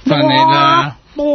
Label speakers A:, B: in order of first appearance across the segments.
A: 翻嚟啦。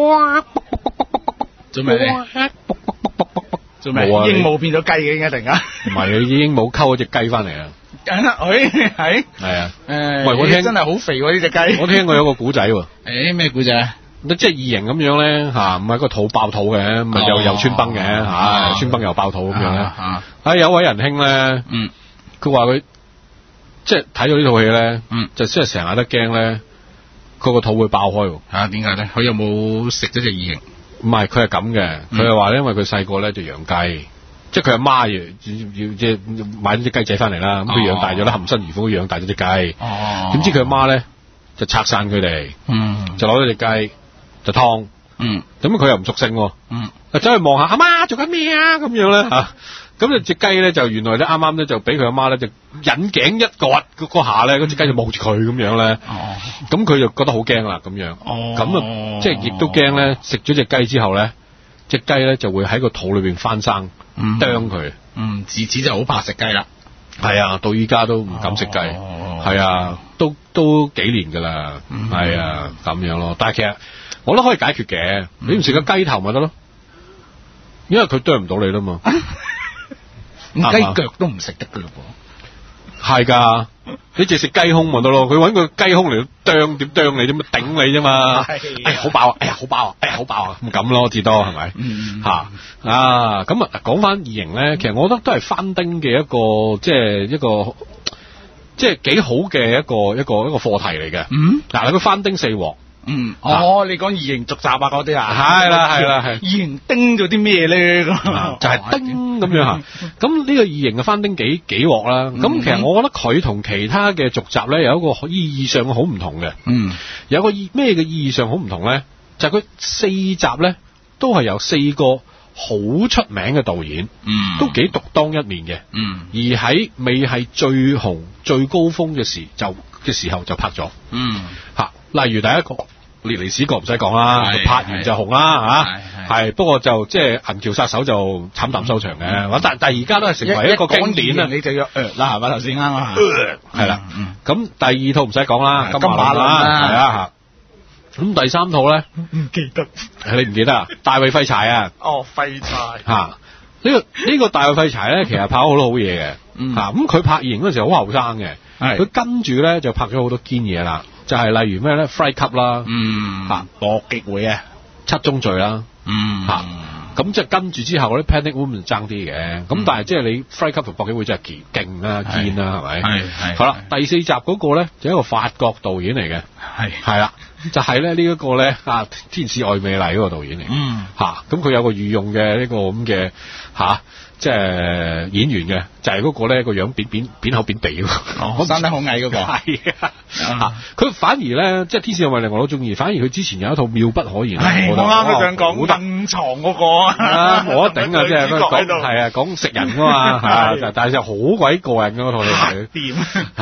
A: 做咩咧？做咩？
B: 冇啊
A: 鸚鵡變咗雞嘅，應該突然間。
B: 唔係，佢鸚鵡溝咗隻雞翻嚟啊！
A: 係
B: 係啊，
A: 誒，
B: 喂我聽
A: 真係好肥喎呢只雞。
B: 我聽過有個古仔喎。
A: 誒咩古仔啊？
B: 即係異形咁樣咧嚇，唔係個肚爆肚嘅，咪又穿崩嘅嚇，穿崩又爆肚咁樣咧。有位仁兄咧，佢話佢即係睇到呢套戲咧，就即係成日都驚咧，佢個肚會爆開喎。
A: 嚇點解咧？佢有冇食咗隻異形？
B: 唔係，佢係咁嘅，佢係話咧，因為佢細個咧就養雞，即係佢阿媽要即係買咗隻雞仔翻嚟啦，咁佢養大咗咧，含辛茹苦養大咗隻雞。點知佢阿媽咧就拆散佢哋，就攞咗隻雞。就劏，咁佢又唔熟性喎，走去望下阿媽做緊咩啊咁樣咧嚇，咁就隻雞咧就原來咧啱啱咧就俾佢阿媽咧就引頸一割嗰下咧，嗰隻雞就望住佢咁樣咧，咁佢就覺得好驚啦咁樣，咁啊即係亦都驚咧食咗隻雞之後咧，隻雞咧就會喺個肚裏邊翻生，啄佢，
A: 自此就好怕食雞啦。
B: 係啊，到依家都唔敢食雞，係啊，都幾年噶啦，係啊咁樣咯，但係其實。我都可以解決嘅，你唔食個雞頭咪得咯，因為佢啄唔到你啦嘛。
A: 雞腳都唔食得噶嘞噃。
B: 係㗎，你淨食雞胸咪得咯，佢揾個雞胸嚟啄，點啄你啫嘛，頂你啫嘛。哎呀好飽啊，哎呀好飽啊，哎呀好飽啊，咁咁咯至多係咪？咁啊講翻異形咧，其實我覺得都係翻丁嘅一個即係幾好嘅一個課題嚟嘅。嗱佢翻丁四鑊。
A: 你講異形續集啊嗰啲啊，
B: 係啦，
A: 異形叮咗啲咩咧？就
B: 係叮咁樣嚇。咁呢個異形嘅翻叮幾鑊啦。咁其實我覺得佢同其他嘅續集咧有一個意義上好唔同嘅。有個咩嘅意義上好唔同咧？就係佢4集咧都係由4個好出名嘅導演，都幾獨當一面嘅。而喺未係最紅最高峰嘅時候就拍咗。例如第一個。列尼史葛唔使講啦，拍完就紅啦嚇，係不過就即係銀橋殺手就慘淡收場嘅，但係而家都係成為一個經典啦。
A: 你就要啦係嘛頭先啱啊，
B: 係啦，咁第二套唔使講啦，金馬倫啦，係啊嚇，咁第三套咧
A: 唔記得，
B: 你唔記得啊？大衛廢柴啊，
A: 廢柴
B: 嚇呢個大衛廢柴咧，其實拍咗好多好嘢嘅嚇，咁佢拍異形嗰陣時好後生嘅，佢跟住咧就拍咗好多堅嘢啦。就係例如咩咧 ，Fight Club 啦，
A: 搏擊會啊
B: ，7宗罪啦，咁即係跟住之後咧 Panic Room 爭啲嘅，咁但係即係你 Fight Club 同搏擊會真係勁啦，堅啦，係咪？係。好啦，第4集嗰個咧就一個法國導演嚟嘅，係啦，就係咧呢一個咧天使愛美麗嗰個導演嚟，咁佢有個御用嘅呢個咁嘅即係演員嘅，就係嗰個咧個樣扁口扁鼻喎，
A: 生得好矮嗰個。
B: 係佢反而咧即係天使愛美麗我都中意，反而佢之前有一套妙不可言。
A: 我啱佢想講登床嗰個
B: 冇得頂啊！即係講講食人噶嘛，但係就好鬼過癮嗰套嚟。
A: 掂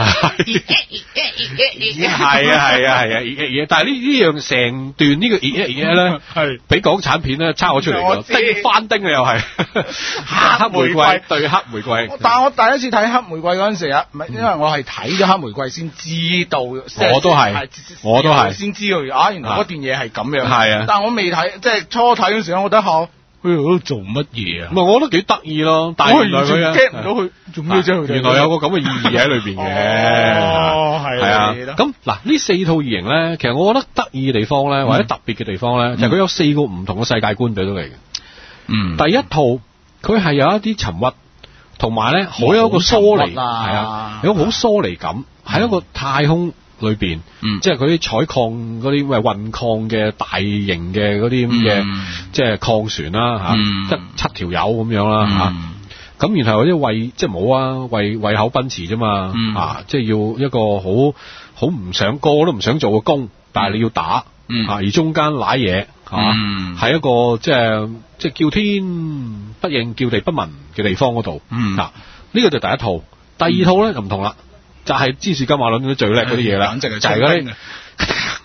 B: 係但係呢樣成段呢個咧係俾港產片咧抄咗出嚟㗎，翻叮啊又係。黑玫瑰對黑玫瑰，
A: 但係我第一次睇黑玫瑰嗰陣時啊，唔係因為我係睇咗黑玫瑰先知道，
B: 我都係
A: 先知道原來嗰段嘢係咁樣。
B: 係啊，
A: 但係我未睇，即係初睇嗰陣時，我覺得佢做乜嘢啊？
B: 唔係，我覺得幾得意咯。但係原來佢
A: get 唔到佢做咩啫？
B: 原來有個咁嘅意義喺裏邊嘅。係啊。咁嗱，呢4套異形咧，其實我覺得得意嘅地方咧，或者特別嘅地方咧，就係佢有4個唔同嘅世界觀俾到你嘅。第一套。佢係有一啲沉鬱，同埋咧好有一個疏離，有個好疏離感，喺一個太空裏邊，即係嗰啲採礦嗰啲運礦嘅大型嘅嗰啲咁嘅，即係礦船啦得7條友咁樣啦咁然後嗰啲為即係冇啊，為口奔馳啫嘛，即係要一個好唔想個個都唔想做嘅工，但係你要打而中間瀨嘢。係一個即係叫天不應叫地不聞嘅地方嗰度。呢個就第一套。第二套咧就唔同啦，就係芝士金馬倫嗰啲最叻嗰啲嘢啦，就係嗰啲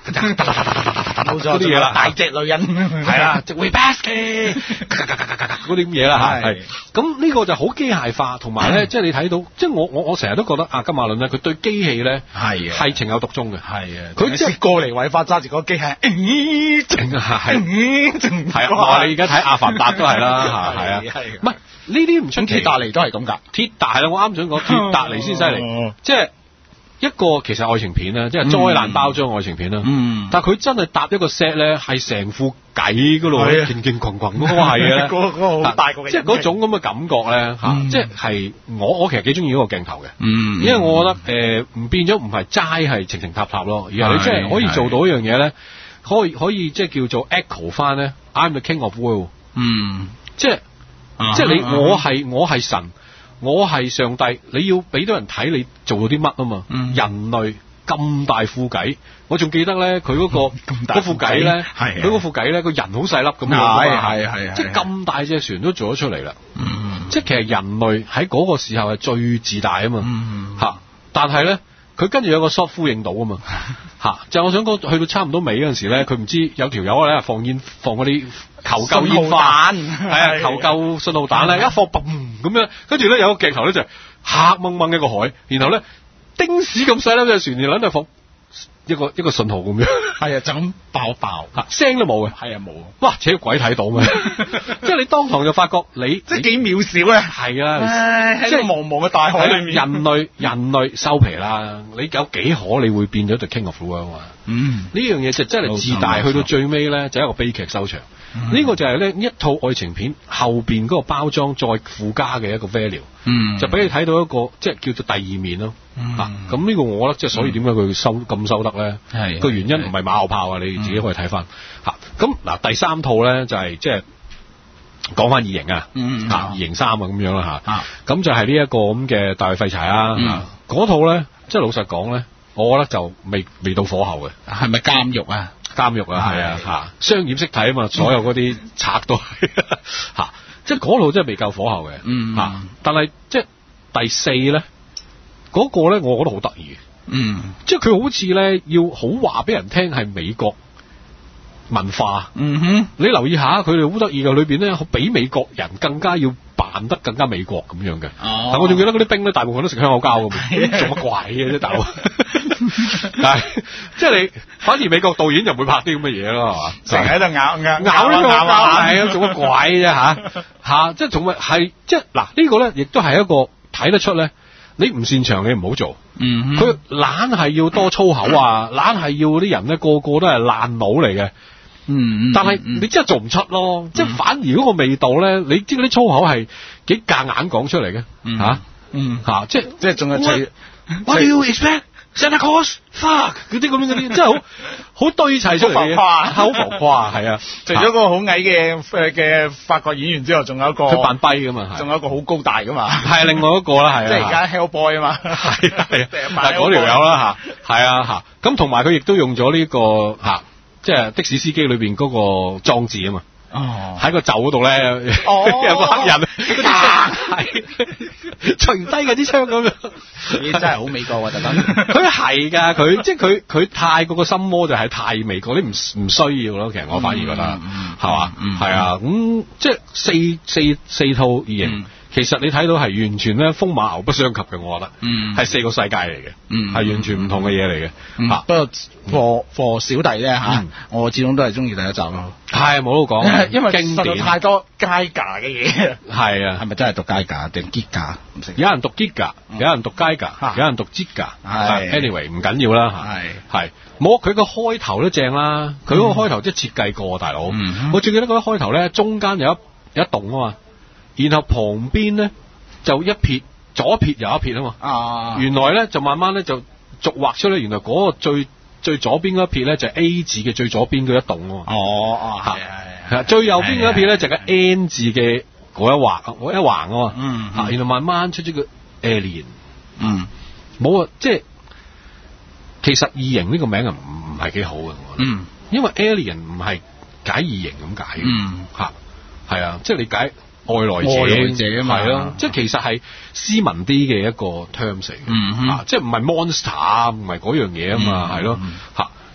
A: 冇錯
B: 嗰啲嘢啦，
A: 大隻女人
B: 係啦，直會 pass 嘅嗰啲咁嘢啦嚇，係咁呢個就好機械化，同埋咧即係你睇到，即係我成日都覺得金馬倫咧，佢對機器咧係情有獨鍾嘅，係啊，佢即係過嚟偉發揸住個機械，係啊，你而家睇阿凡達都係啦，係啊，唔係呢啲唔出奇，鐵達尼都係咁㗎，鐵達係啦，我啱想講鐵達尼先犀利，即係。一個其實愛情片啦，即係災難包裝愛情片啦。但係佢真係搭一個 set 咧，係成副計嗰度，勁勁群群嗰個係嘅。嗰個好大個嘅，即係嗰種咁嘅感覺咧嚇，即係我其實幾中意嗰個鏡頭嘅。因為我覺得唔變咗唔係齋係情情塔塔咯，而係你即係可以做到一樣嘢咧，可以即係叫做 echo 翻咧 I'm the King of World。即係你我係神。我係上帝，你要俾到人睇你做到啲乜啊嘛？人類咁大副計，我仲記得咧，佢嗰副計咧，佢嗰副計咧，個人好細粒咁樣，係，即係咁大隻船都做咗出嚟啦。即係其實人類喺嗰個時候係最自大啊嘛，嚇！但係咧，佢跟住有個 shot 呼應到啊嘛，嚇！就我想講，去到差唔多尾嗰陣時咧，佢唔知有條友咧放嗰啲求救煙花，係啊，求救信號彈咧，一放嘣咁樣，跟住咧有個鏡頭咧就黑掹掹一個海，然後咧丁屎咁細粒隻船，然後咧放一個信號咁樣，係啊，就咁爆，聲都冇嘅，係啊冇，哇！扯鬼睇到咩？即係你當堂就發覺你即係幾渺小咧，係啊，即係茫茫嘅大海裏面，人類收皮啦！你有幾可你會變咗對 King of the World 啊？呢樣嘢就真係自大，去到最尾咧就一個悲劇收場。呢個就係咧一套愛情片後邊嗰個包裝再附加嘅一個 value，就俾你睇到一個即係叫做第二面咯。咁呢個我覺得即係所以點解佢收得咧？個原因唔係馬後炮啊，你自己可以睇翻嚇。咁嗱第三套咧就係即係講翻異形啊，異形3啊咁樣啦嚇。咁就係呢一個咁嘅大衛廢柴啊。嗰套咧即係老實講咧，我覺得就未到火候嘅。係咪監獄啊？監獄啊，係啊，嚇商業式睇啊嘛，所有嗰啲賊都係嚇，即係嗰度真係未夠火候嘅，嚇。但係即係第4咧，嗰個咧，我覺得好得意嘅，即係佢好似咧要好話俾人聽係美國文化，你留意下佢哋好得意嘅，裏邊咧比美國人更加要扮得更加美國咁樣嘅。但我仲記得嗰啲兵咧，大部分都食香口膠嘅，做乜鬼嘅啫，大佬？但係即係你，反而美國導演就唔會拍啲咁嘅嘢咯，係嘛？成日喺度咬呢個膠，係啊，做乜鬼啫嚇？即係仲係即係嗱呢個咧，亦都係一個睇得出咧，你唔擅長你唔好做。佢懶係要多粗口啊，懶係要啲人咧個個都係爛佬嚟嘅。但係你真係做唔出咯，即係反而嗰個味道咧，你知嗰啲粗口係幾夾硬講出嚟嘅嚇，即係仲係What do you expect? Santa Claus fuck 嗰啲咁樣嗰啲，真係好堆砌出嚟嘅，好浮誇，係啊！除咗個好矮嘅法國演員之外，仲有一個佢扮跛噶嘛，仲有一個好高大噶嘛，係另外一個啦，係啊，即係而家 Hellboy 啊嘛，係啊，但係嗰條友啦嚇，係啊嚇，咁同埋佢亦都用咗呢個嚇，即係的士司機裏邊嗰個裝置啊嘛。喺個袖嗰度咧，有個黑人，係除低嗰啲槍咁樣，你真係好美國喎！特登，佢係㗎，佢即係佢太過個心魔就係太美國，你唔需要咯。其實我反而覺得係嘛，係啊，咁即係四套異形。其實你睇到係完全咧風馬牛不相及嘅，我覺得，係4個世界嚟嘅，係完全唔同嘅嘢嚟嘅。不過for小弟咧嚇，我始終都係中意第一集咯。係冇得講，因為實在太多街架嘅嘢。係啊，係咪真係讀街架定吉架？唔識。有人讀吉架，有人讀街架，有人讀吉架。係。anyway 唔緊要啦嚇。係。冇佢個開頭都正啦，佢嗰個開頭即係設計過，大佬。我最記得嗰個開頭咧，中間有一棟啊嘛。然後旁邊咧就一撇，左一撇右一撇啊嘛。原來咧就慢慢咧就逐畫出咧，原來嗰個最左邊嗰一撇咧就係 A 字嘅最左邊嗰一棟啊嘛。係最右邊嗰一撇咧就係 N 字嘅嗰一橫啊嘛。然後慢慢出咗個 Alien。冇啊，即係其實異形呢個名唔係幾好嘅，我覺得。因為 Alien 唔係解異形咁解嘅。係啊，即係你解。外來者啊嘛，係咯，即係其實係斯文啲嘅一個 terms 嚟嘅，即係唔係 monster 唔係嗰樣嘢啊嘛，係咯，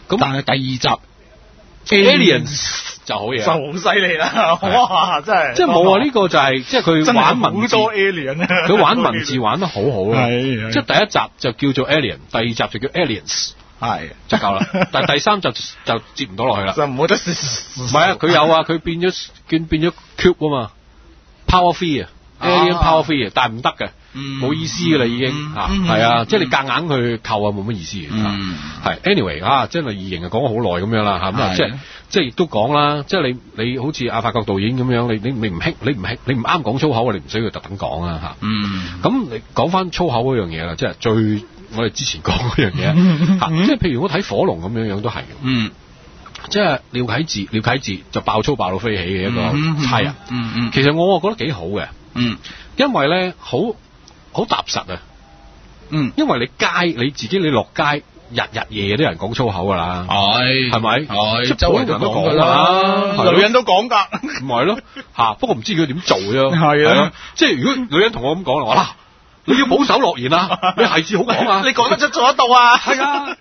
A: 咁但係第二集
B: Aliens 就好嘢，
A: 就好犀利啦！哇，真係
B: 即係冇啊！呢個就係即係佢玩文字，
A: 好多 Alien
B: 佢玩文字玩得好好啦。
A: 係
B: 即係第一集就叫做 Alien，第二集就叫 Aliens， 係就夠啦。但係第三集就接唔到落去啦，
A: 就冇得。
B: 唔係啊，佢有啊，佢變咗 Cube 啊嘛 ，Power Free 啊 ，Alien Power Free 啊，但係唔得嘅。冇意思噶啦，已經係啊，即係你夾硬去扣啊，冇乜意思嘅。係 anyway 啊，即係異形啊，講咗好耐咁樣啦嚇，咁啊即係亦都講啦，即係你好似阿法國導演咁樣，你唔啱講粗口啊，你唔需要特登講啊嚇。咁你講翻粗口嗰樣嘢啦，即係最我哋之前講嗰樣嘢嚇，即係譬如我睇火龍咁樣都係。即係廖啟智就爆粗爆到飛起嘅一個差人。其實我覺得幾好嘅。因為咧好踏實啊，因為你自己落街日夜都有人講粗口噶啦，係咪？即係周圍人都講噶啦，
A: 女人都講噶，
B: 唔係咯吓，不過唔知佢點做啫，
A: 係啊，
B: 即係如果女人同我咁講啦，話你要保守諾言啊，你係至好講啊，
A: 你講得出做得到啊，
B: 係啊，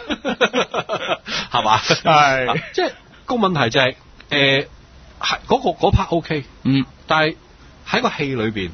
B: 係嘛，係，即係個問題就係係嗰 part OK， 但係喺個戲裏邊，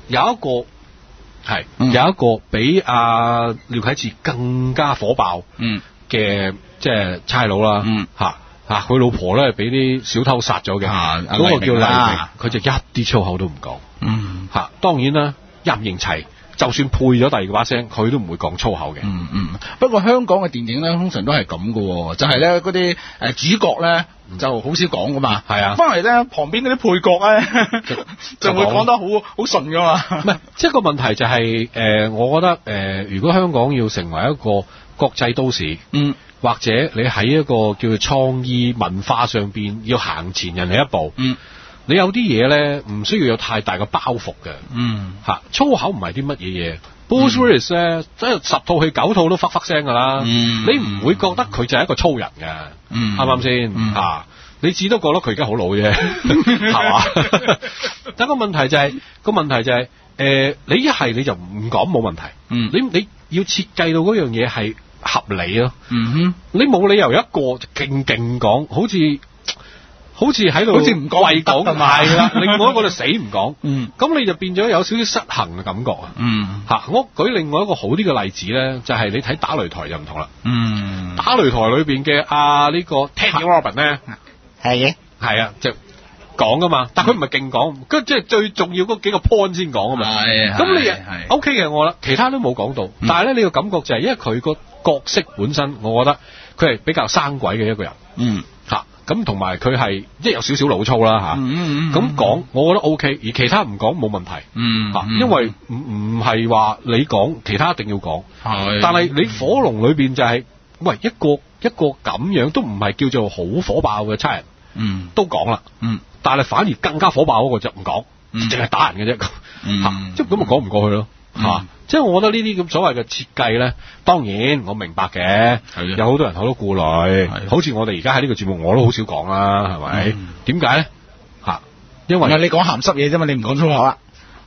B: 有一個比阿廖啟智更加火爆嘅即係差佬啦，佢老婆咧俾啲小偷殺咗嘅，嗰個叫黎明，佢就一啲粗口都唔講，當然啦，任賢齊就算配咗第二個把聲，佢都唔會講粗口嘅。
A: 不過香港嘅電影咧，通常都係咁嘅，就係咧嗰啲主角咧就好少講噶嘛。係啊，翻嚟咧旁邊嗰啲配角咧就會講得好順噶嘛。
B: 唔係，即係個問題就係我覺得如果香港要成為一個國際都市，或者你喺一個叫做創意文化上邊要行前人哋一步，你有啲嘢咧唔需要有太大嘅包袱嘅，粗口唔係啲乜嘢嘢。Bruce Willis 咧，即係10套戲9套都忽聲噶啦，你唔會覺得佢就係一個粗人嘅，啱唔啱先？你至都覺得佢而家好老啫，係嘛？但個問題就係，你一係你就唔講冇問題，你要設計到嗰樣嘢係合理咯，你冇理由一個勁講，好似喺度好似唔講為講係啦，另外一個就死唔講，咁你就變咗有少少失衡嘅感覺啊。我舉另外一個好啲嘅例子咧，就係你睇打擂台就唔同啦。打擂台裏邊嘅呢個 Teddy Robin 咧，係啊，就講噶嘛，但佢唔係勁講，即係最重要嗰幾個 point 先講啊嘛。咁你 OK 嘅，我覺得其他都冇講到，但係咧你個感覺就係因為佢個角色本身，我覺得佢係比較生鬼嘅一個人。咁同埋佢係即係有少少老粗啦咁講，我覺得 OK， 而其他唔講冇問題，因為唔係話你講，其他一定要講，但係你火龍裏邊就係、喂一個咁樣都唔係叫做好火爆嘅差人，都講啦，但係反而更加火爆嗰個就唔講，淨係打人嘅啫，即係咁咪講唔過去咯。即係我覺得呢啲咁所謂嘅設計咧，當然我明白嘅，有好多人好多顧慮，好似我哋而家喺呢個節目我都好少講啦，係咪？點解咧？因為
A: 你講鹹濕嘢啫嘛，你唔講粗口啊？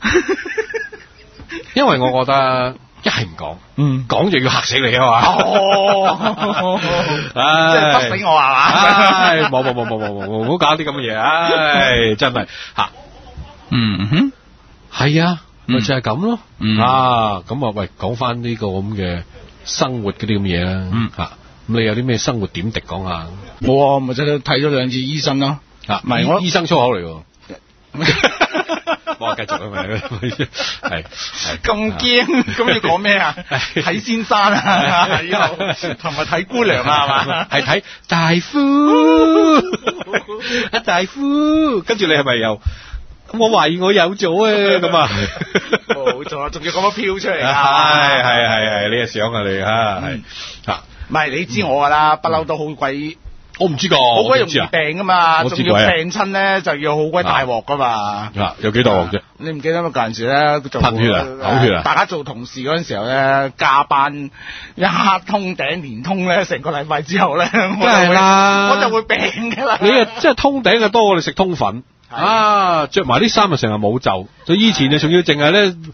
B: 因為我覺得一係唔講，講就要嚇死你啊嘛！即係不死我係嘛？冇，唔好搞啲咁嘅嘢，真係係啊。咪就係咁咯，咁啊喂，講翻呢個咁嘅生活嗰啲咁嘢啦，咁你有啲咩生活點滴講下？
A: 冇啊，咪就係睇咗2次醫生咯，
B: 唔係我醫生粗口嚟喎，我繼續啊咪，係
A: 咁驚，咁要講咩啊？睇先生啊，以後同埋睇姑娘啊，係嘛？
B: 係睇大夫，大夫，跟住你係咪又？我懷疑我有咗咁啊，
A: 冇錯，仲要咁樣飄出嚟
B: 係，你係想啊你
A: 唔係你知我噶啦，不嬲都好鬼，
B: 我唔知㗎，
A: 好鬼容易病噶嘛，仲要病親咧就要好鬼大鑊噶嘛，
B: 有幾大鑊啫？
A: 你唔記得咩？嗰陣時咧做
B: 噴血啊，嘔血啊！
A: 大家做同事嗰陣時候咧，加班一通頂連通咧，成個禮拜之後咧，我就會病噶啦。
B: 你啊，即係通頂嘅多過你食通粉。着埋啲衫就成日冇袖，就以前就仲要淨係咧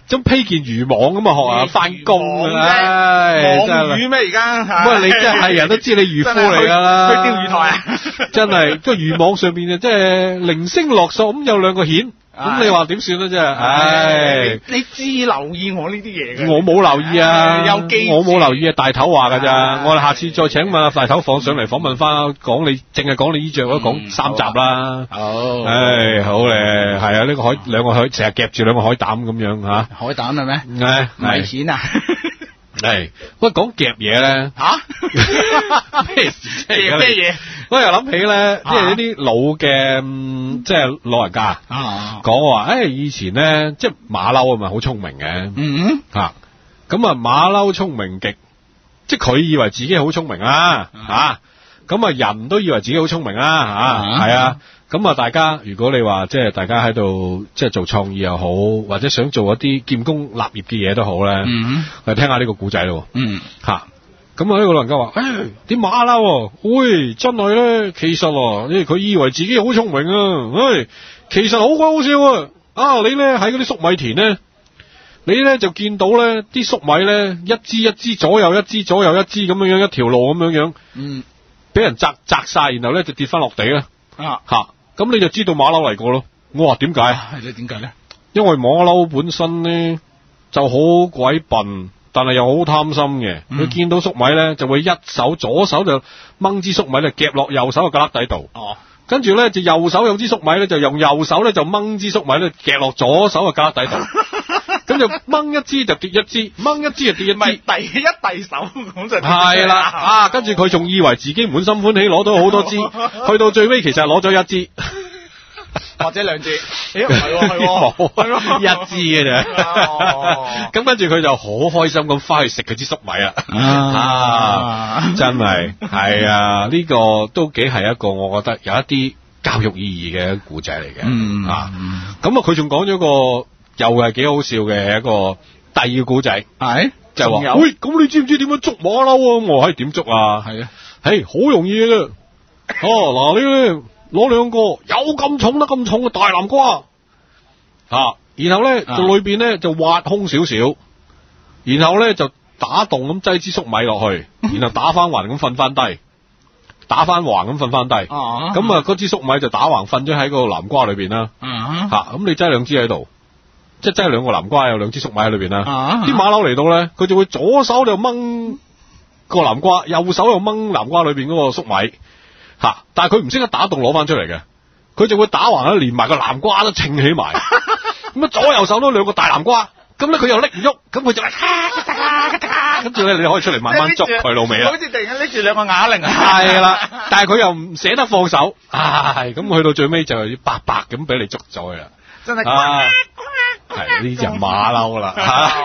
B: 咁披件漁網咁啊學啊翻工
A: 唉，真係魚咩而家？
B: 不過你真係人都知你漁夫嚟㗎啦，
A: 去釣魚台啊！
B: 真係個漁網上邊啊，即係零星落索咁有兩個蜆。咁你話點算咧？真係，唉！
A: 你知留意我呢啲嘢嘅？
B: 我冇留意啊，
A: 我
B: 冇留意啊，大頭話㗎咋？我哋下次再請問阿大頭放上嚟訪問翻，講你淨係講你衣着都講3集啦。好，唉，好咧，係啊，呢個兩個海成日夾住兩個海膽咁樣嚇。海膽係咩？咪錢啊！係，喂，講夾嘢咧嚇咩事啫？夾咩嘢？我又諗起咧，即係一啲老嘅，即係老人家講話，以前咧，即係馬騮啊嘛，好聰明嘅，咁啊馬騮聰明極，即係佢以為自己好聰明啦，咁啊人都以為自己好聰明啦，係啊。咁啊，大家如果你話即係大家喺度即係做創意又好，或者想做一啲建功立業嘅嘢都好咧，嚟聽下呢個古仔咯。咁啊呢個老人家話：啲馬騮，喂，真係咧，其實因為佢以為自己好聰明啊，其實好鬼好笑啊！你咧喺嗰啲粟米田咧，你咧就見到咧啲粟米咧一支一支左右一支左右一支咁樣樣一條路咁樣樣，俾人摘晒，然後咧就跌翻落地啦。咁你就知道馬騮嚟過咯。我話點解？係咧，點解咧？因為馬騮本身咧就好鬼笨，但係又好貪心嘅。佢見到粟米咧，就會左手就掹支粟米咧夾落右手嘅胳肋底度。跟住咧就右手有支粟米咧，就用右手咧就掹支粟米咧夾落左手嘅胳肋底度。咁就掹一支就跌一支，掹一支就跌一支，遞手咁就係啦。跟住佢仲以為自己滿心歡喜攞到好多支，去到最尾其實攞咗一支或者2支，唔係一支嘅啫。咁跟住佢就好開心咁翻去食佢支粟米啦。真係係啊，呢個都幾係一個我覺得有一啲教育意義嘅故仔嚟嘅。咁啊佢仲講咗個又係幾好笑嘅一個第二個古仔，就係話，喂，咁你知唔知點樣捉馬騮啊？我話點捉啊？係啊，好容易嘅啫。嗱，你咧攞2個有咁重得咁重嘅大南瓜，然後咧就裏邊咧就挖空少少，然後咧就打洞咁擠支粟米落去，然後打翻橫咁瞓翻低，打翻橫咁瞓翻低，咁啊嗰支粟米就打橫瞓咗喺個南瓜裏邊啦。咁你擠2支喺度。即係真係2個南瓜，有2支粟米喺裏邊啦。啲馬騮嚟到咧，佢就會左手就掹個南瓜，右手又掹南瓜裏邊嗰個粟米。但係佢唔識得打洞攞翻出嚟嘅，佢就會打橫咧，連埋個南瓜都稱起埋。咁啊，左右手都2個大南瓜，咁咧佢又拎唔喐，咁佢就跟住咧你可以出嚟慢慢捉佢老味啦。好似突然間拎住2個啞鈴啊！係啦，但係佢又唔捨得放手，咁去到最尾就要白白咁俾你捉咗佢啦。真係係呢隻馬騮啦，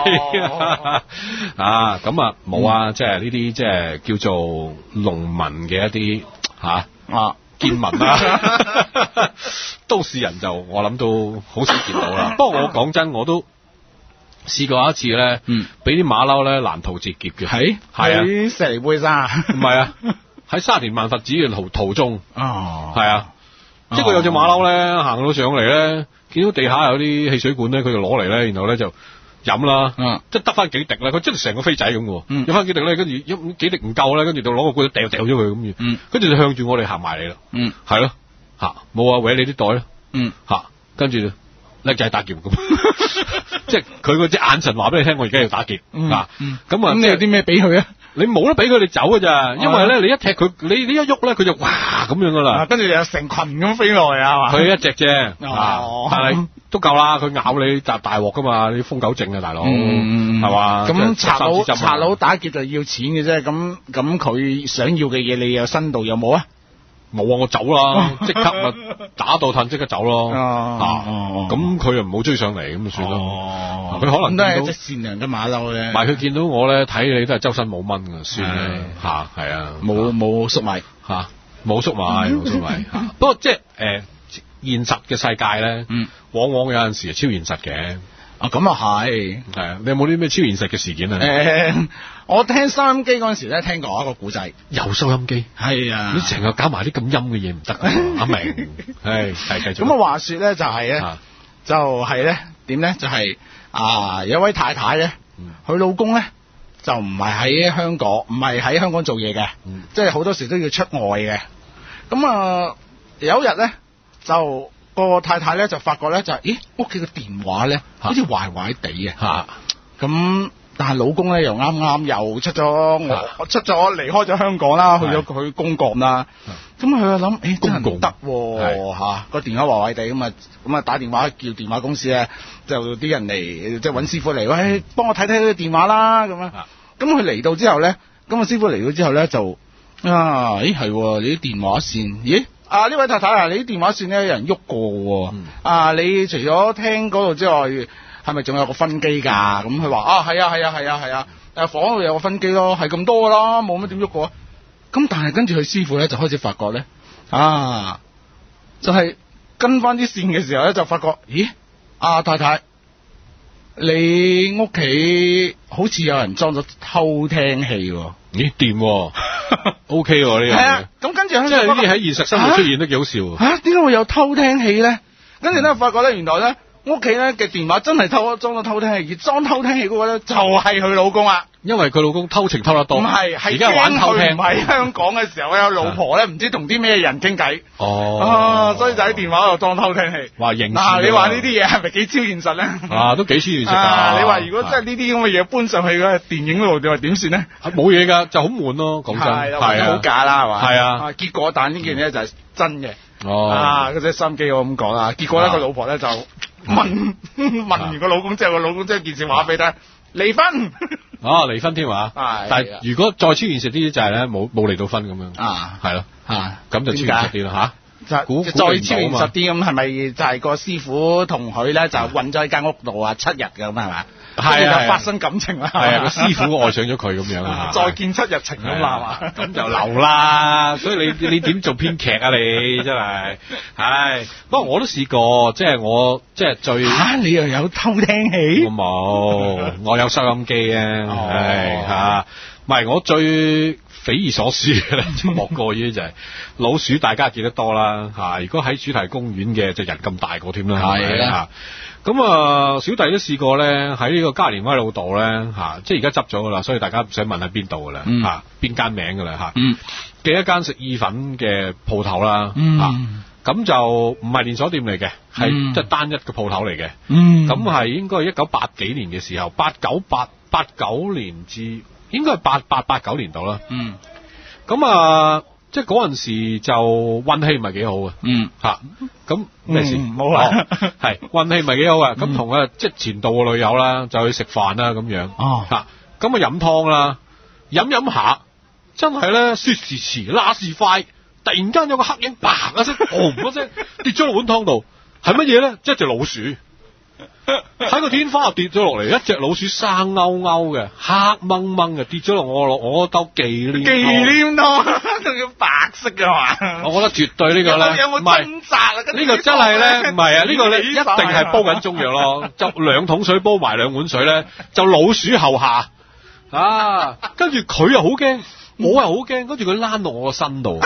B: 咁啊冇啊，即係呢啲即係叫做農民嘅一啲見聞啦。都市人就我諗都好少見到啦。不過我講真，我都試過一次咧，俾啲馬騮咧攔途截劫嘅。係喺石梨貝沙，唔係啊，喺沙田萬佛寺嘅途中。係啊，即係佢有隻馬騮咧行到上嚟咧。見到地下有啲汽水罐咧，佢就攞嚟咧，然後咧就飲啦，即係得翻幾滴啦，佢真係成個飛仔咁嘅，有翻幾滴咧，跟住幾滴唔夠咧，跟住就攞個罐掉咗佢咁，跟住就向住我哋行埋嚟啦，係咯，冇啊，搲你啲袋咯，跟住叻仔打劫咁，即係佢嗰隻眼神話俾你聽，我而家要打劫，咁啊，咁你有啲咩俾佢啊？你冇得俾佢哋走㗎咋，因為咧你一踢佢，你一喐咧佢就哇咁樣噶啦，跟住就有成群咁飛落嚟啊嘛。佢一隻啫，但係都夠啦，佢咬你就大鑊噶嘛，你瘋狗症啊大佬，係嘛？咁賊佬打劫就要錢嘅啫，咁佢想要嘅嘢你有深度有冇啊？冇啊，我走啦，即刻咪打到褪即刻走咯。咁佢又唔好追上嚟，咁就算咯。佢可能都係一隻善良嘅馬騮咧。唔係佢見到我咧，睇你都係周身冇蚊㗎，算啦係啊，冇粟米冇粟米不過即係現實嘅世界咧，往往有陣時係超現實嘅。咁啊係啊，你有冇啲咩超現實嘅事件啊？我聽收音機嗰陣時咧，聽過一個古仔。又收音機？係啊！你成日搞埋啲咁陰嘅嘢唔得啊！阿明，係繼續。咁啊，話說咧就係咧，點咧就係
A: 有一位太太咧，佢老公咧就唔係喺香港，唔係喺香港做嘢嘅，即係好多時都要出外嘅。咁有一日咧，就個太太咧就發覺咧就咦屋企嘅電話咧好似壞壞地嘅嚇，咁但係老公咧又啱啱又出咗離開咗香港啦，去咗佢公幹啦。咁佢就諗真係唔得喎嚇，個電話壞壞地咁啊打電話叫電話公司咧，就啲人嚟即係揾師傅嚟，喂幫我睇睇佢電話啦咁啊。咁佢嚟到之後咧，咁個師傅嚟到之後咧就咦係喎，你啲電話線咦？呢位太太你啲電話線咧有人喐過喎，你除咗聽嗰度之外，係咪仲有個分機㗎？咁佢話係啊，房度有個分機咯，係咁多㗎啦，冇乜點喐過。咁但係跟住佢師傅咧就開始發覺咧，就係跟翻啲線嘅時候咧就發覺，咦，太太，你屋企好似有人裝咗偷聽器喎。
B: 咦掂喎，OK 喎呢樣嘢。係啊，
A: 咁跟住
B: 即係呢啲喺現實生活出現都幾好笑。
A: 點解會有偷聽器咧？跟住咧發覺咧，原來咧屋企咧嘅電話真係裝咗偷聽器，而裝偷聽器嗰個咧就係佢老公啦。因為佢老公偷情偷得多，唔係而家玩偷聽。唔係香港嘅時候有老婆咧，唔知同啲咩人傾偈。所以就喺電話度裝偷聽器。話刑事。你話呢啲嘢係咪幾超現實咧？都幾超現實㗎。你話如果真係呢啲咁嘅嘢搬上去嘅電影嗰度，你話點算咧？冇嘢㗎，就好悶咯。講真係好假啦，係嘛？係啊。結果但呢件嘢就係真嘅。嗰隻心機我咁講啦。結果咧個老婆咧就問完個老公之後，個老公將件事話俾佢聽。離婚離婚添啊！但係如果再超現實啲就係咧冇離到婚咁樣係咯咁就超現實啲啦吓。再超現實啲咁係咪就係個師傅同佢咧就韞咗喺間屋度7日嘅咁係咪？係啊，發生感情啦。係啊，個師傅愛上咗佢咁樣再見7日情咁啦嘛。咁就流啦。所以你點做編劇啊？你真係不過我都試過，即係我即係最你又有偷聽器？我冇，我有收音機啊。唔係我最匪夷所思嘅咧，莫過於就係老鼠，大家見得多啦如果喺主題公園嘅就人咁大個添啦。係啦。咁小弟都試過咧，喺呢個嘉年威老道咧即係而家執咗噶啦，所以大家唔使問喺邊度噶啦邊間名噶啦嘅一間食意粉嘅鋪頭啦咁就唔係連鎖店嚟嘅，係即係單一嘅鋪頭嚟嘅。咁係應該係1980幾年嘅時候，89年至應該係8889年度啦。咁即係嗰陣時就運氣唔係幾好嘅。咁咩事？冇係運氣唔係幾好嘅。咁同即係前度嘅女友啦，就去食飯啦咁樣。咁飲湯啦，飲下，真係咧說時遲，那時快。突然間有個黑影，嘭一聲，轟一聲跌咗落碗湯度，係乜嘢咧？即係隻老鼠喺個天花度跌咗落嚟，一隻老鼠生勾勾嘅，黑掹掹嘅跌咗落我兜忌廉湯，仲要白色嘅嘛？我覺得絕對呢個咧，有冇掙扎啊？呢個真係咧，唔係啊！呢個咧一定係煲緊中藥咯，就2桶水煲埋2碗水咧，就老鼠後下跟住佢又好驚。我係好驚，跟住佢躝到我個身度，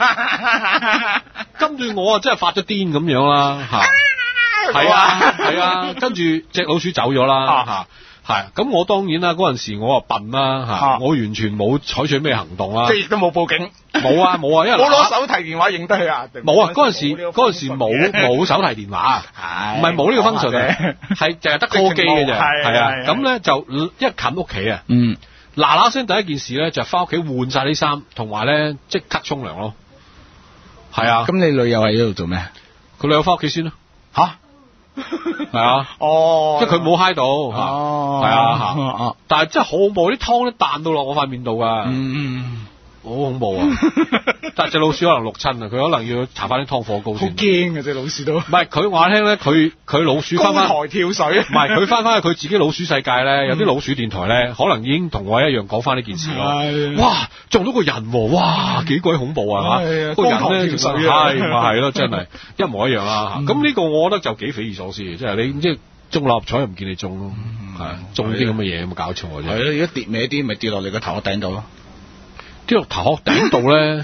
A: 跟住我真係發咗癲咁樣啦，係啊，跟住隻老鼠走咗啦，咁我當然啦，嗰陣時我笨啦，我完全冇採取咩行動啦，即係亦都冇報警，冇啊，因為冇攞手提電話影得佢啊，冇啊，嗰陣時冇手提電話，唔係冇呢個 function 嘅，係淨係得 call 機嘅啫，係啊，咁咧就一近屋企啊，嗱聲第一件事咧就翻屋企換晒啲衫，同埋咧即刻沖涼咯。係啊，咁你女友喺呢度做咩？佢女友翻屋企先咯。係啊。即係佢冇嗨到。係啊。但係真係好恐怖，啲湯咧彈到落我塊面度噶。好恐怖啊！但係隻老鼠可能淥親啊，佢可能要搽翻啲湯火膏先。好驚啊！隻老鼠都。唔係佢話聽咧，佢老鼠翻翻。高台跳水。唔係佢翻翻去佢自己老鼠世界咧，有啲老鼠電台咧，可能已經同我一樣講翻呢件事咯。哇！撞到個人喎！哇！幾鬼恐怖啊！係啊，個人咧跳水啊，係咯，真係一模一樣啦。咁呢個我覺得就幾匪夷所思嘅，即係你即係中六合彩又唔見你中咯，中啲咁嘅嘢有冇搞錯啫？係咯，如果跌歪啲，咪跌落你個頭殼頂度咯。跌落頭殼頂度咧，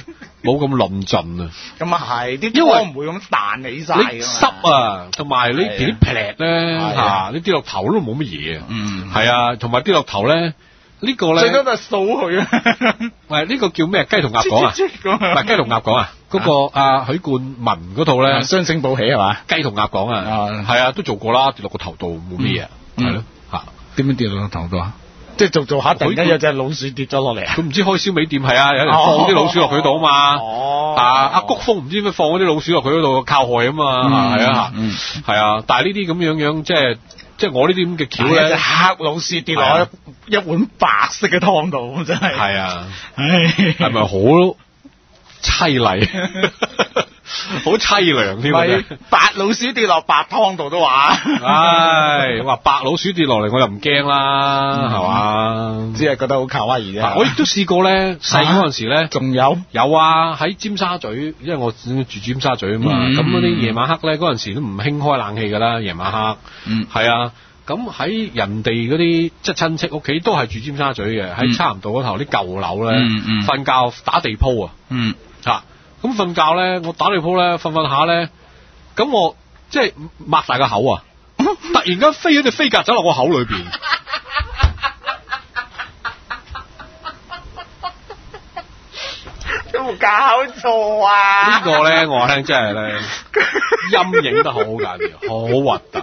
B: 冇咁論盡啊。
A: 咁啊係，啲
B: 因為
A: 湯唔會咁彈起晒㗎嘛。
B: 你濕啊，同埋你啲劈咧嚇，你跌落頭都冇乜嘢啊。係啊，同埋跌落頭咧。呢個咧
A: 最多就係掃佢啊！
B: 喂，呢個叫咩？雞同鴨講啊？唔係雞同鴨講啊？嗰個阿許冠文嗰套咧，
A: 雙星報喜係嘛？
B: 雞同鴨講啊，係啊，都做過啦，跌落個頭度冇咩嘢，係咯嚇。點樣跌落個頭度啊？
A: 即係做下突然間有隻老鼠跌咗落嚟啊！
B: 佢唔知開燒味店係啊，有人放啲老鼠落佢度啊嘛。哦。阿谷峰唔知咩放嗰啲老鼠落佢嗰度靠害啊嘛，係啊，係啊。但係呢啲咁樣即係我呢啲咁嘅橋咧，隻
A: 黑老鼠跌落一碗白色嘅湯度，真係。
B: 係啊，係咪好凄厲？好凄涼添啊！
A: 白老鼠跌落白湯度都話。
B: 唉，話白老鼠跌落嚟我又唔驚啦，係嘛？
A: 只係覺得好卡哇伊啫。
B: 我亦都試過咧，細嗰陣時咧，
A: 仲有
B: 啊，喺尖沙咀，因為我住尖沙咀啊嘛，咁嗰啲夜晚黑咧，嗰陣時都唔興開冷氣噶啦，夜晚黑，係啊。咁喺人哋嗰啲即係親戚屋企都係住尖沙咀嘅，喺差唔多嗰頭啲舊樓咧，瞓覺打地鋪啊，咁瞓覺咧，我打地鋪咧，瞓下咧，咁我即係擘大個口啊，突然間飛咗隻飛鴿走落我口裏邊，
A: 有冇搞錯啊？
B: 呢個咧我話聽真係咧陰影得好緊要，好核突。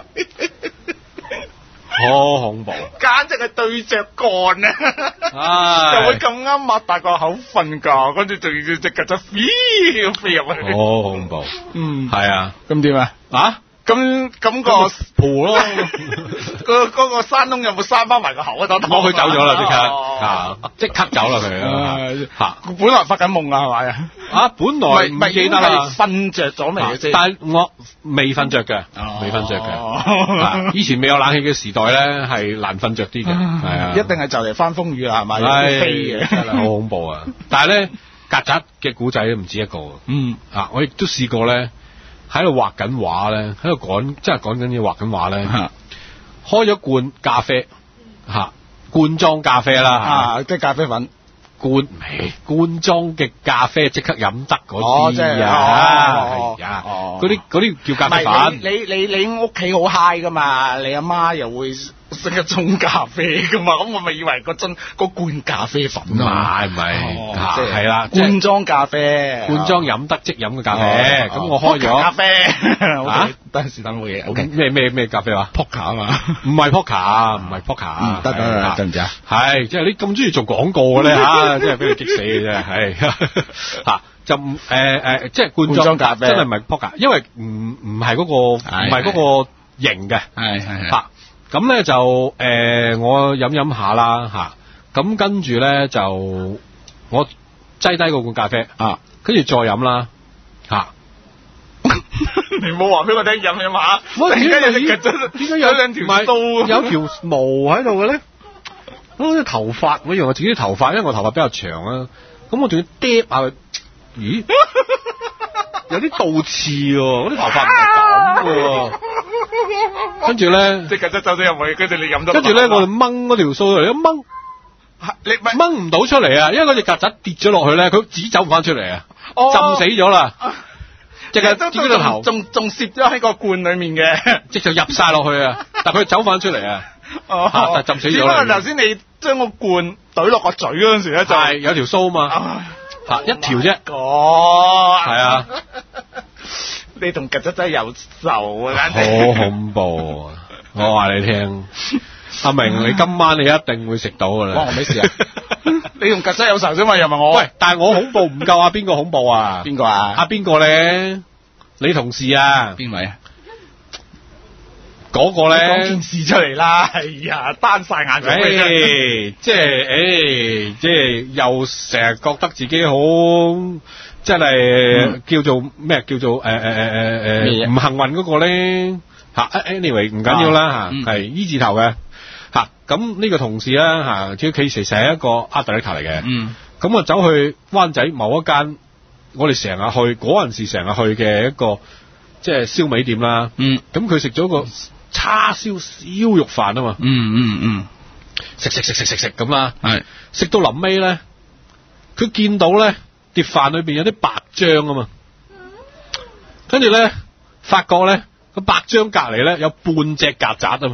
B: 好恐怖，
A: 簡直係對着幹啊！就會咁啱擘大個口瞓覺，跟住仲要隻曱甴飛入去，
B: 好恐怖。係啊，
A: 咁點啊？咁個
B: 蒲咯，
A: 嗰個山窿有冇閂翻埋個口啊？
B: 佢走咗啦，即刻走啦佢嚇。
A: 本來發緊夢啊，係咪啊？
B: 本來唔記得啦，
A: 瞓着咗未先？
B: 但係我未瞓着嘅，以前未有冷氣嘅時代咧，係難瞓着啲嘅，係啊，
A: 一定係就嚟翻風雨啦，係咪？飛嘅，
B: 好恐怖啊！但係咧，曱甴嘅古仔都唔止一個。我亦都試過咧。喺度畫緊畫咧，喺度講緊嘢畫緊畫咧，開咗罐咖啡罐裝咖啡啦，
A: 即係咖啡粉
B: 罐裝嘅咖啡即刻飲得嗰啲啊，嗰啲叫咖啡粉。
A: 你屋企好 high 噶嘛？你阿媽又會識一沖咖啡噶嘛？咁我咪以為個罐咖啡粉啊？
B: 唔係，係啦，
A: 罐裝咖啡，
B: 罐裝飲得即飲嘅咖啡。咁我開咗
A: 咖啡，等陣時等冇嘢。OK，
B: 咩咖啡話
A: ？Poker 啊嘛，
B: 唔係 Poker，得
A: 唔知啊？
B: 係，即係你咁中意做廣告嘅咧嚇，真係俾你激死嘅啫，係就即係罐裝咖啡，真係唔係 Poker，因為唔係嗰個型嘅，係。咁咧就我飲下啦咁跟住咧就我擠低個罐咖啡跟住再飲啦
A: 你冇話俾我聽飲下，突然間有隻曱甴，點解有兩條鬚？
B: 有條毛喺度嘅咧？好似頭髮，我以為我自己啲頭髮，因為我頭髮比較長啊，咁我仲要嗲下佢，咦？有啲倒刺喎，嗰啲頭髮唔係咁嘅。跟住咧，
A: 即係曱甴走咗入去，跟住你飲咗。
B: 跟住咧，我哋掹嗰條鬚嚟，一掹，你掹唔到出嚟啊！因為嗰隻曱甴跌咗落去咧，佢自己走唔翻出嚟啊，浸死咗啦。隻曱甴跌咗個頭，
A: 仲攝咗喺個罐裡面嘅，
B: 即就入晒落去啊！但佢走翻出嚟啊，但浸死咗。只不過
A: 頭先你將個罐懟落個嘴嗰陣時咧，就係
B: 有條鬚嘛，一條啫。係啊。
A: 你同曱甴真係有仇啊！
B: 好恐怖啊！我話你聽，阿明，你今晚你一定會食到噶啦。
A: 哇！我咩事啊？你同曱甴有仇啫嘛？又問我。
B: 喂，但係我恐怖唔夠啊！邊個恐怖啊？
A: 邊個啊？
B: 邊個咧？你同事啊？
A: 邊位啊？
B: 嗰個咧？
A: 講件事出嚟啦！哎呀，單晒眼咗。
B: 即係又成日覺得自己好。真係叫做咩？叫做唔幸運嗰個咧anyway 唔緊要啦係 E 字頭嘅咁呢個同事啦佢其實係一個 art director 嚟嘅咁啊走去灣仔某一間我哋成日去嗰陣時成日去嘅一個即係燒味店啦咁佢食咗個叉燒燒肉飯啊嘛食咁啦食到臨尾咧佢見到咧碟飯裏邊有啲白漿啊嘛，跟住咧發覺咧個白漿隔離咧有半隻曱甴啊嘛。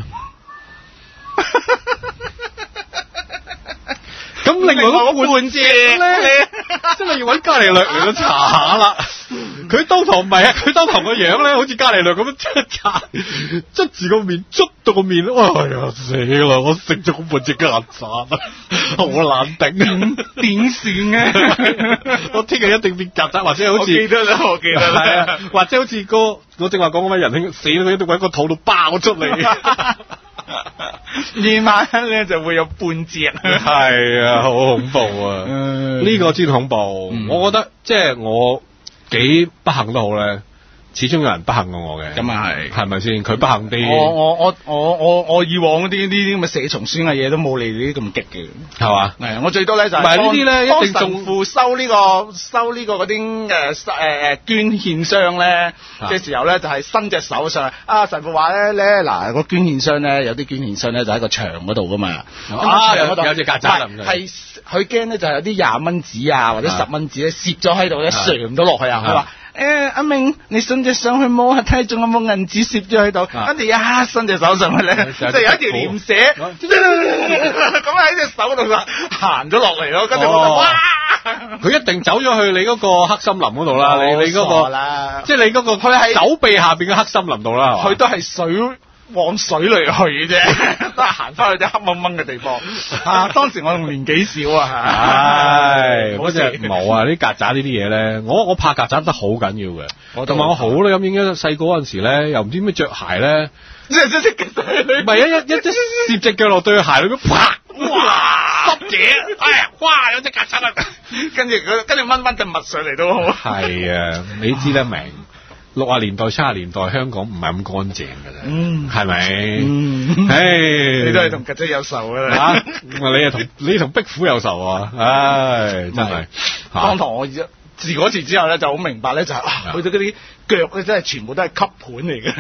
B: 咁另外嗰半隻咧，真係要揾伽利略嚟到查下啦。佢當堂唔係啊，佢當堂個樣咧，好似伽利略咁樣捽住個面，捽到個面，哎呀死啦！我食咗半隻曱甴，好難頂，
A: 點算啊？
B: 我聽日一定變曱甴，或者好似
A: 我記得啦，
B: 係啊，或者好似我正話講嗰位仁兄死咗，一定揾個肚度爆出嚟。
A: 夜晚咧就會有半隻，
B: 係啊，好恐怖啊！呢個先恐怖，我覺得即係我幾不幸都好咧，始終有人不幸過我嘅。
A: 咁啊係
B: 咪先？佢不幸啲。
A: 我以往嗰啲咁嘅蛇蟲鼠蟻嘢都冇你呢啲咁激嘅，
B: 係嘛？
A: 係我最多咧就係
B: 呢啲咧一定
A: 神父收呢個嗰啲捐獻箱咧嘅時候咧，就係伸隻手上神父話咧嗱個捐獻箱咧有啲捐獻箱咧就喺個牆嗰度噶嘛，
B: 有隻曱甴
A: 係佢驚咧就係有啲20蚊紙啊或者10蚊紙咧攝咗喺度咧上唔到落去啊，佢話。阿明，你伸隻手去摸下睇下仲有冇銀紙攝咗喺度，跟住一伸隻手上去咧，即係有一條鹽蛇，咁喺隻手度行咗落嚟咯，跟住哇！
B: 佢一定走咗去你嗰個黑森林嗰度啦，你嗰個，即係你嗰個佢喺手臂下邊嘅黑森林度啦，
A: 佢都係水。往水裏去嘅啫，都係行翻去啲黑掹掹嘅地方。當時我仲年紀少啊，
B: 嗰隻冇啊！啲曱甴呢啲嘢咧，我怕曱甴得好緊要嘅。同埋我好咧，咁應該細個嗰陣時咧，又唔知咩着鞋咧，
A: 即係
B: 唔係一攝隻腳落對鞋裏邊，啪！哇！濕嘢，哇！有隻曱甴啊！
A: 跟住掹隻襪上嚟都好。
B: 係啊，你知得明。60年代、70年代香港唔係咁乾淨㗎咋，係咪？
A: 你都係同曱甴有仇㗎啦。
B: 你同壁虎有仇啊！唉，真係。
A: 當堂我自嗰次之後咧，就好明白咧，就係去到嗰啲腳咧，真係全部都係吸盤嚟嘅，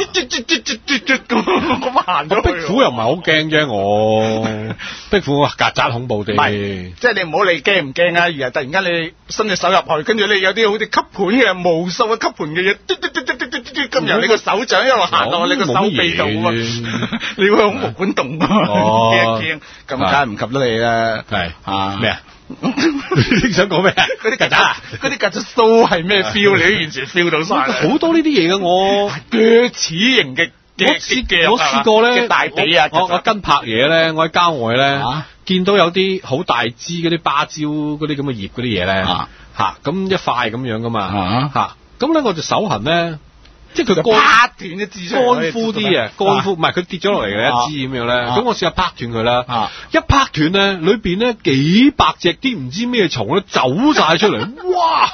A: 咁行咗。
B: 壁虎又唔係好驚啫，我壁虎曱甴恐怖啲。
A: 即係你唔好理驚唔驚啊，而係突然間你伸隻手入去，跟住你有啲好似吸盤嘅無數嘅吸盤嘅嘢，咁由你個手掌一路行到你個手臂度啊，你會好毛管動啊，驚一驚，咁梗係唔及得你啦。
B: 係咩啊？你想講咩啊？
A: 嗰啲曱甴啊，嗰啲曱甴鬚係咩 feel？你都完全 feel 到晒。
B: 好多呢啲嘢嘅我
A: 鋸齒形嘅，
B: 我試過咧，
A: 大髀啊！
B: 我跟拍嘢咧，我喺郊外咧，見到有啲好大支嗰啲芭蕉嗰啲咁嘅葉嗰啲嘢咧，咁一塊咁樣噶嘛，咁咧我隻手痕咧。即係佢
A: 拍斷一支出嚟，
B: 乾枯啲啊，乾枯唔係佢跌咗落嚟嘅一支咁樣咧，咁我試下拍斷佢啦，一拍斷咧，裏邊咧幾百隻啲唔知咩蟲咧走晒出嚟，哇！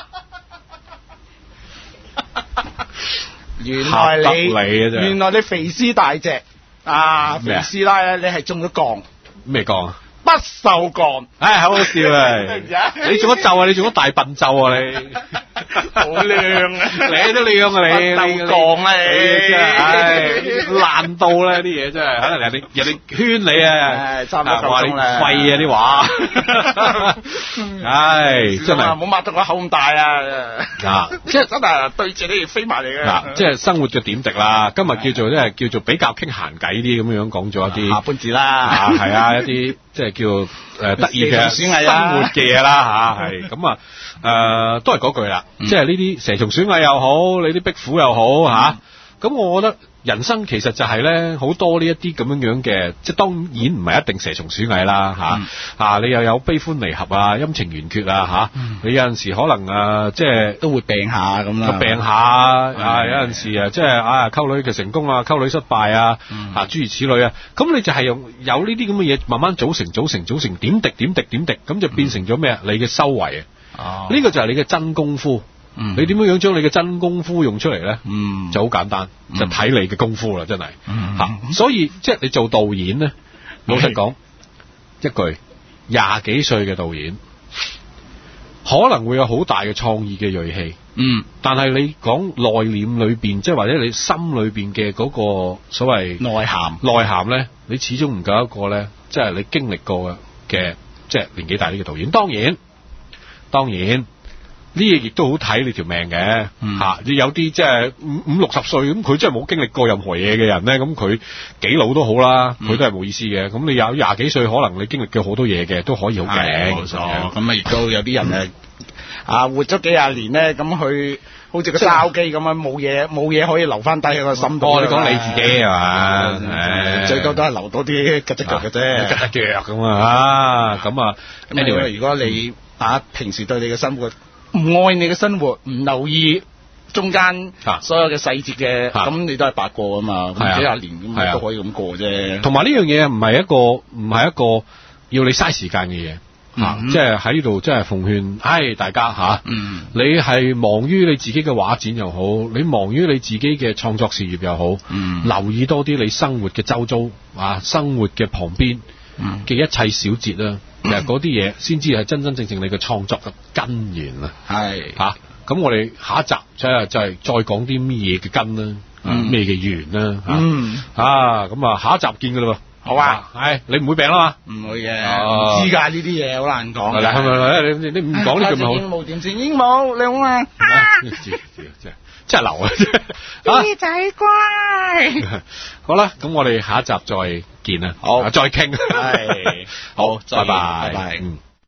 A: 原來你肥屍大隻肥師奶咧，你係中咗降
B: 咩降啊？
A: 不鏽鋼，
B: 好好笑啊！你做咗皺啊？你做咗大笨皺啊？你
A: 好靚啊！
B: 你都靚啊！你
A: 不鏽鋼啊！
B: 你爛到咧啲嘢真係，可能人哋圈你啊！
A: 差唔多夠鐘啦，
B: 廢啊啲話，真係
A: 唔好擘到個口咁大啊！即係真係對住你飛埋嚟嘅。
B: 即係生活嘅點滴啦。今日叫做比較傾閒偈啲咁樣講咗一啲
A: 下半字啦，
B: 係啊，一啲即係叫得意嘅生活嘅嘢啦嚇，係咁都係嗰句啦，即係呢啲蛇蟲鼠蟻又好，你啲壁虎又好嚇，咁我覺得人生其實就係咧好多呢一啲咁樣嘅，即係當然唔係一定蛇蟲鼠蟻啦嚇，你又有悲歡離合啊、陰晴圓缺啊嚇，你有陣時可能即係
A: 都會病下咁啦，
B: 病下有陣時即係溝女嘅成功啊、溝女失敗啊諸如此類啊，咁你就係有呢啲咁嘅嘢慢慢組成點滴，咁就變成咗咩啊？你嘅修為啊，呢個就係你嘅真功夫。你點樣將你嘅真功夫用出嚟咧？就好簡單，就睇你嘅功夫啦，真係所以即係你做導演咧，老實講一句，20幾歲嘅導演可能會有好大嘅創意嘅銳氣，但係你講內斂裏邊，即係或者你心裏邊嘅嗰個所謂內涵咧，你始終唔夠一個咧，即係你經歷過嘅，即係年紀大啲嘅導演。當然呢嘢亦都好睇你條命嘅你有啲即係50-60歲咁，佢真係冇經歷過任何嘢嘅人咧，咁佢幾老都好啦，佢都係冇意思嘅。咁你有20幾歲，可能你經歷嘅好多嘢嘅，都可以好勁。
A: 冇錯，咁亦都有啲人活咗幾廿年咧，咁佢好似個筲箕咁樣，冇嘢可以留翻低喺個心度。
B: 你講你自己係嘛？
A: 最多都係留多啲吉隻腳嘅啫，
B: 吉隻腳咁啊咁啊。
A: anyway， 如果你平時對你嘅生活唔愛你嘅生活，唔留意中間所有嘅細節嘅，咁你都係白過啊嘛。咁幾廿年咁都可以咁過啫。
B: 同埋呢樣嘢唔係一個要你嘥時間嘅嘢。即係喺呢度，即係奉勸，大家你係忙於你自己嘅畫展又好，你忙於你自己嘅創作事業又好，留意多啲你生活嘅周遭生活嘅旁邊嘅一切小節啦，其實嗰啲嘢先至係真真正正你嘅創作嘅根源啊。係咁我哋下一集就係再講啲咩嘢嘅根啦，咩嘅緣啦咁下一集見噶啦喎。
A: 好啊，
B: 你唔會病啦嘛？
A: 唔會嘅，唔知㗎呢啲嘢好難講。
B: 你唔講呢句咪好？
A: 鸚鵡點算鸚鵡？你好啊？
B: 真係流啊！
A: 豬仔乖。
B: 好啦，咁我哋下一集再見啦。好，再傾。
A: 好，
B: 拜拜。
A: 拜拜。